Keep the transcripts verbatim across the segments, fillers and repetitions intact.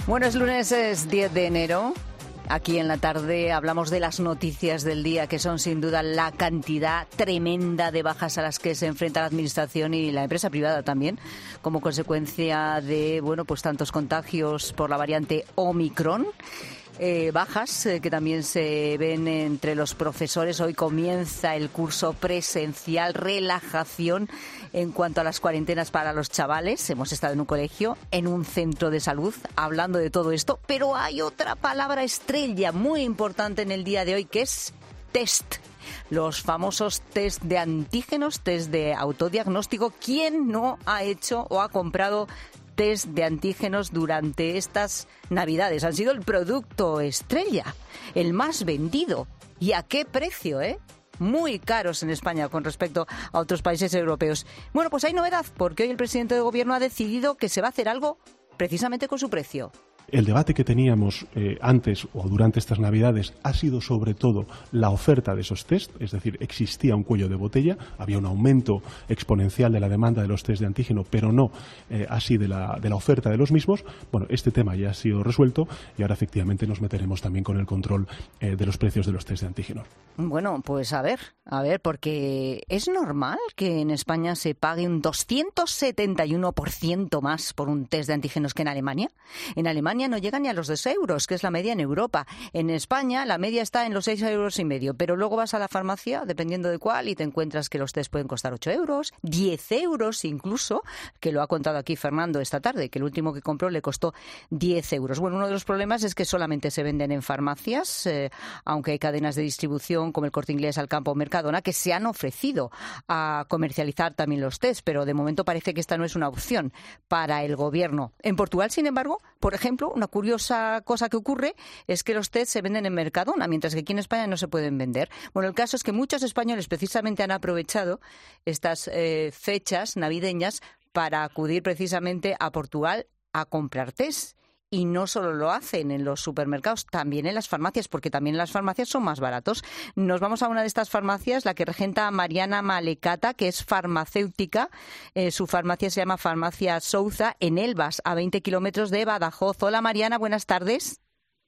Bueno, es lunes, es diez de enero. Aquí en la tarde hablamos de las noticias del día, que son sin duda la cantidad tremenda de bajas a las que se enfrenta la administración y la empresa privada también, como consecuencia de, bueno, pues tantos contagios por la variante Omicron. Eh, bajas eh, que también se ven entre los profesores. Hoy comienza el curso presencial, relajación en cuanto a las cuarentenas para los chavales. Hemos estado en un colegio, en un centro de salud, hablando de todo esto, pero hay otra palabra estrella muy importante en el día de hoy, que es test. Los famosos test de antígenos, test de autodiagnóstico. ¿Quién no ha hecho o ha comprado test de antígenos durante estas Navidades? Han sido el producto estrella, el más vendido. ¿Y a qué precio, eh? Muy caros en España con respecto a otros países europeos. Bueno, pues hay novedad, porque hoy el presidente de Gobierno ha decidido que se va a hacer algo precisamente con su precio. El debate que teníamos eh, antes o durante estas Navidades ha sido sobre todo la oferta de esos test, es decir, existía un cuello de botella, había un aumento exponencial de la demanda de los test de antígeno, pero no eh, así de la, de la oferta de los mismos. Bueno, este tema ya ha sido resuelto y ahora efectivamente nos meteremos también con el control eh, de los precios de los test de antígenos. Bueno, pues a ver, a ver, porque es normal que en España se pague un doscientos setenta y uno por ciento más por un test de antígenos que en Alemania. En Alemania no llegan ni a los dos euros, que es la media en Europa. En España la media está en los seis euros y medio, pero luego vas a la farmacia, dependiendo de cuál, y te encuentras que los test pueden costar ocho euros, diez euros incluso, que lo ha contado aquí Fernando esta tarde, que el último que compró le costó diez euros. Bueno, uno de los problemas es que solamente se venden en farmacias, eh, aunque hay cadenas de distribución como el Corte Inglés, Alcampo o Mercadona, que se han ofrecido a comercializar también los test, pero de momento parece que esta no es una opción para el Gobierno. En Portugal, sin embargo, por ejemplo, una curiosa cosa que ocurre es que los test se venden en Mercadona, mientras que aquí en España no se pueden vender. Bueno, el caso es que muchos españoles precisamente han aprovechado estas eh, fechas navideñas para acudir precisamente a Portugal a comprar test. Y no solo lo hacen en los supermercados, también en las farmacias, porque también en las farmacias son más baratos. Nos vamos a una de estas farmacias, la que regenta Mariana Malecata, que es farmacéutica. Eh, su farmacia se llama Farmacia Souza, en Elvas, a veinte kilómetros de Badajoz. Hola Mariana, buenas tardes.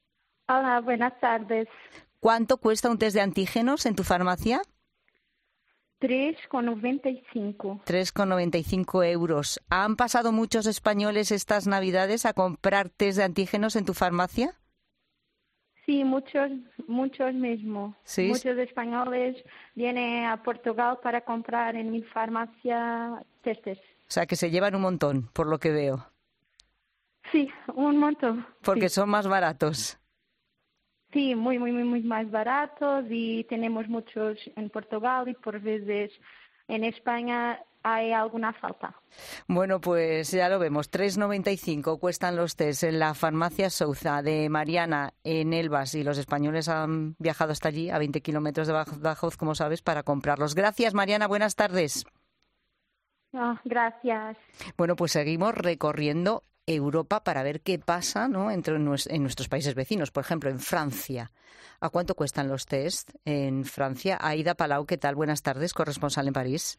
Hola, buenas tardes. ¿Cuánto cuesta un test de antígenos en tu farmacia? tres con noventa y cinco. tres con noventa y cinco euros. ¿Han pasado muchos españoles estas Navidades a comprar test de antígenos en tu farmacia? Sí, muchos, muchos mismo. ¿Sí? Muchos españoles vienen a Portugal para comprar en mi farmacia testes. O sea, que se llevan un montón, por lo que veo. Sí, un montón. Porque sí. son más baratos. Sí, muy, muy, muy, muy más baratos, y tenemos muchos en Portugal y por veces en España hay alguna falta. Bueno, pues ya lo vemos. tres noventa y cinco cuestan los test en la farmacia Souza de Mariana en Elvas, y los españoles han viajado hasta allí, a veinte kilómetros de Badajoz, como sabes, para comprarlos. Gracias, Mariana. Buenas tardes. Oh, gracias. Bueno, pues seguimos recorriendo Europa para ver qué pasa, ¿no?, entre nues- en nuestros países vecinos. Por ejemplo, en Francia. ¿A cuánto cuestan los test en Francia? Aida Palau, ¿qué tal? Buenas tardes, corresponsal en París.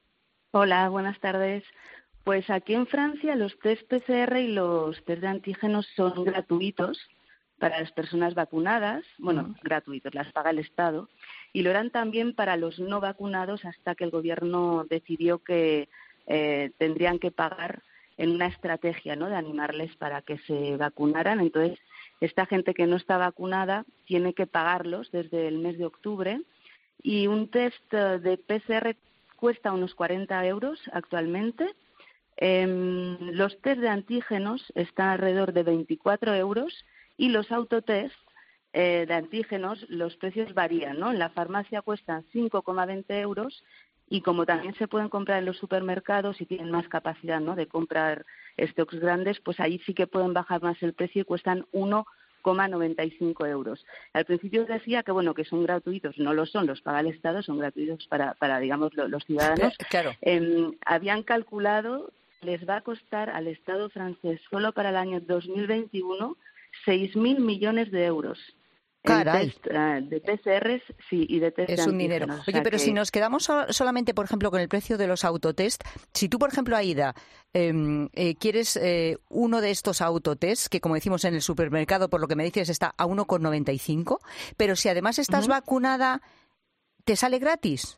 Hola, buenas tardes. Pues aquí en Francia los test P C R y los test de antígenos son gratuitos para las personas vacunadas. Bueno, uh-huh. gratuitos, las paga el Estado. Y lo eran también para los no vacunados hasta que el Gobierno decidió que eh, tendrían que pagar en una estrategia, ¿no?, de animarles para que se vacunaran. Entonces, esta gente que no está vacunada tiene que pagarlos desde el mes de octubre, y un test de P C R cuesta unos cuarenta euros actualmente. Eh, los test de antígenos están alrededor de veinticuatro euros, y los autotest eh, de antígenos, los precios varían, ¿no? En la farmacia cuestan cinco coma veinte euros, y como también se pueden comprar en los supermercados y tienen más capacidad, ¿no?, de comprar stocks grandes, pues ahí sí que pueden bajar más el precio y cuestan uno coma noventa y cinco euros. Al principio os decía que, bueno, que son gratuitos, no lo son, los paga el Estado, son gratuitos para, para digamos, lo, los ciudadanos. Claro. Eh, habían calculado, les va a costar al Estado francés solo para el año dos mil veintiuno seis mil millones de euros. Caray. El test uh, de P C Rs, sí, y de test es de un dinero. antígenos. Oye, O sea pero que... si nos quedamos so- solamente, por ejemplo, con el precio de los autotest, si tú, por ejemplo, Aida, eh, eh, quieres eh, uno de estos autotest, que como decimos en el supermercado, por lo que me dices, está a uno con noventa y cinco, pero si además estás Uh-huh. vacunada, ¿te sale gratis?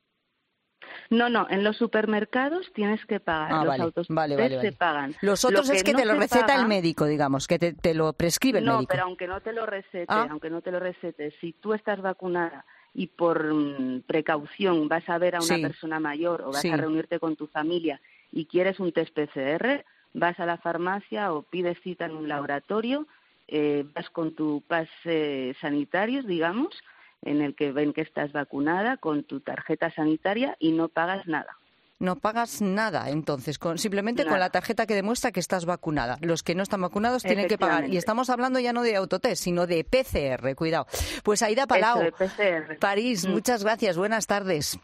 No, no, en los supermercados tienes que pagar. Ah, los vale, autotest vale, vale, vale. se pagan. Los otros Lo es que no te lo se receta paga, el médico, digamos, que te, te lo prescribe el no, médico. pero aunque no te lo recete, Ah. aunque no te lo recete, si tú estás vacunada y por mm, precaución vas a ver a una Sí. persona mayor o vas Sí. a reunirte con tu familia y quieres un test P C R, vas a la farmacia o pides cita en un laboratorio, eh, vas con tu pase sanitarios, digamos, en el que ven que estás vacunada, con tu tarjeta sanitaria y no pagas nada. No pagas nada, entonces, con, simplemente Nada. con la tarjeta que demuestra que estás vacunada. Los que no están vacunados tienen que pagar. Y Efectivamente. estamos hablando ya no de autotest, sino de P C R, cuidado. Pues Aida Palau, Eso de P C R. París, Mm. muchas gracias, buenas tardes.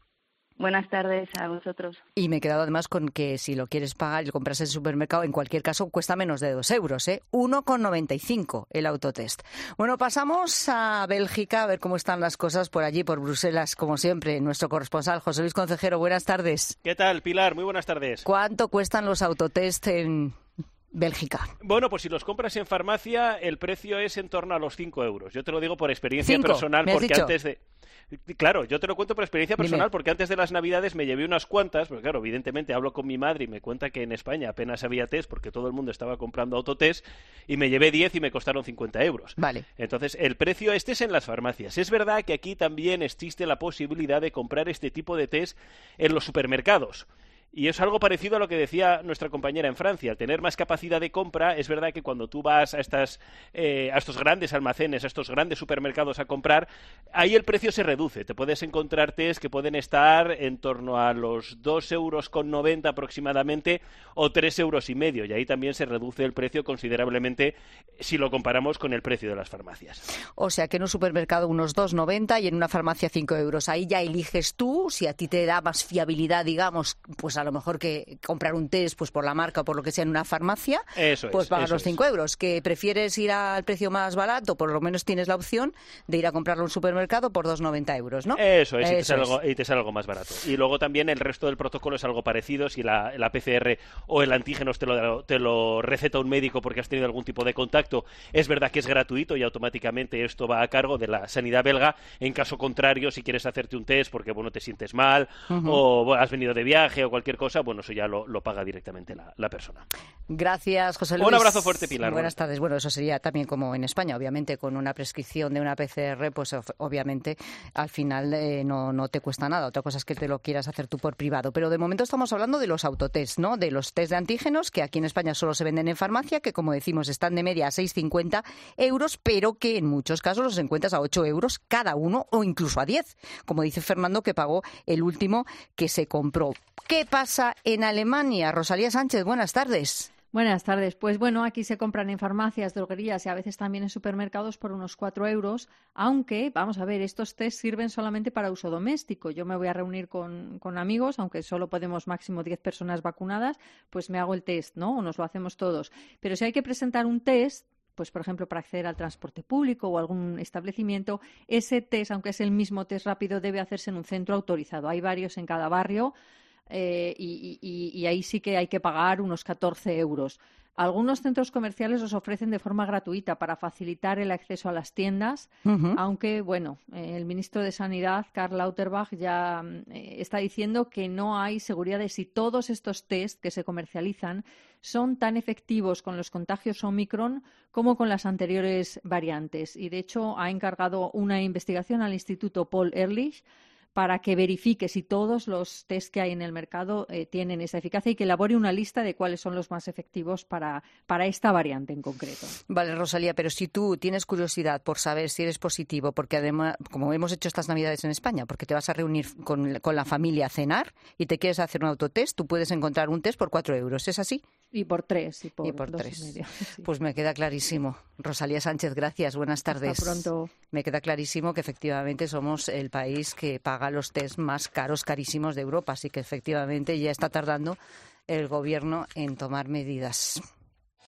Buenas tardes a vosotros. Y me he quedado además con que si lo quieres pagar y lo compras en el supermercado, en cualquier caso cuesta menos de dos euros, ¿eh? uno con noventa y cinco el autotest. Bueno, pasamos a Bélgica a ver cómo están las cosas por allí, por Bruselas, como siempre. Nuestro corresponsal, José Luis Concejero, buenas tardes. ¿Qué tal, Pilar? Muy buenas tardes. ¿Cuánto cuestan los autotest en Bélgica? Bueno, pues si los compras en farmacia, el precio es en torno a los cinco euros. Yo te lo digo por experiencia ¿Cinco? personal, ¿Me has porque dicho? antes de... Claro, yo te lo cuento por experiencia Dime. personal, porque antes de las Navidades me llevé unas cuantas, porque claro, evidentemente hablo con mi madre y me cuenta que en España apenas había test, porque todo el mundo estaba comprando autotest, y me llevé diez y me costaron cincuenta euros. Vale. Entonces, el precio este es en las farmacias. Es verdad que aquí también existe la posibilidad de comprar este tipo de test en los supermercados. Y es algo parecido a lo que decía nuestra compañera en Francia. Al tener más capacidad de compra, es verdad que cuando tú vas a, estas, eh, a estos grandes almacenes, a estos grandes supermercados a comprar, ahí el precio se reduce. Te puedes encontrar test que pueden estar en torno a los dos euros con noventa aproximadamente o tres euros y medio. Y ahí también se reduce el precio considerablemente si lo comparamos con el precio de las farmacias. O sea que en un supermercado unos dos noventa y en una farmacia cinco euros. Ahí ya eliges tú, si a ti te da más fiabilidad, digamos, pues a lo mejor que comprar un test pues por la marca o por lo que sea en una farmacia, Eso pues es, pagas eso los es. cinco euros. Que prefieres ir al precio más barato, por lo menos tienes la opción de ir a comprarlo en un supermercado por dos noventa euros, ¿no? Eso es, y, te Eso sale es. algo, y te sale algo más barato. Y luego también el resto del protocolo es algo parecido. Si la, la P C R o el antígenos te lo, te lo receta un médico porque has tenido algún tipo de contacto, es verdad que es gratuito y automáticamente esto va a cargo de la sanidad belga. En caso contrario, si quieres hacerte un test porque bueno te sientes mal Ujú. o bueno, has venido de viaje o cualquier cosa, bueno, eso ya lo, lo paga directamente la, la persona. Gracias, José Luis. Un abrazo fuerte, Pilar. Buenas tardes. Bueno, eso sería también como en España, obviamente, con una prescripción de una P C R, pues of- obviamente al final eh, no, no te cuesta nada. Otra cosa es que te lo quieras hacer tú por privado. Pero de momento estamos hablando de los autotest, ¿no? De los test de antígenos que aquí en España solo se venden en farmacia, que como decimos están de media a seis cincuenta euros, pero que en muchos casos los encuentras a ocho euros cada uno o incluso a diez, como dice Fernando, que pagó el último que se compró. ¿Qué pasa en Alemania? Rosalía Sánchez, buenas tardes. Buenas tardes. Pues bueno, aquí se compran en farmacias, droguerías y a veces también en supermercados por unos cuatro euros, aunque, vamos a ver, estos test sirven solamente para uso doméstico. Yo me voy a reunir con, con amigos, aunque solo podemos máximo diez personas vacunadas, pues me hago el test, ¿no? O nos lo hacemos todos. Pero si hay que presentar un test, pues por ejemplo para acceder al transporte público o algún establecimiento, ese test, aunque es el mismo test rápido, debe hacerse en un centro autorizado. Hay varios en cada barrio. Eh, y, y, y ahí sí que hay que pagar unos catorce euros. Algunos centros comerciales los ofrecen de forma gratuita para facilitar el acceso a las tiendas, Uh-huh. aunque, bueno, eh, el ministro de Sanidad, Karl Lauterbach, ya eh, está diciendo que no hay seguridad de si todos estos test que se comercializan son tan efectivos con los contagios Omicron como con las anteriores variantes. Y, de hecho, ha encargado una investigación al Instituto Paul Ehrlich para que verifique si todos los test que hay en el mercado eh, tienen esa eficacia y que elabore una lista de cuáles son los más efectivos para, para esta variante en concreto. Vale, Rosalía, pero si tú tienes curiosidad por saber si eres positivo, porque además, como hemos hecho estas Navidades en España, porque te vas a reunir con, con la familia a cenar y te quieres hacer un autotest, tú puedes encontrar un test por cuatro euros, ¿es así? Y por tres, y por, y por dos tres. y medio. Sí. Pues me queda clarísimo. Rosalía Sánchez, gracias, buenas tardes. Hasta pronto. Me queda clarísimo que efectivamente somos el país que paga los test más caros, carísimos de Europa, así que efectivamente ya está tardando el gobierno en tomar medidas.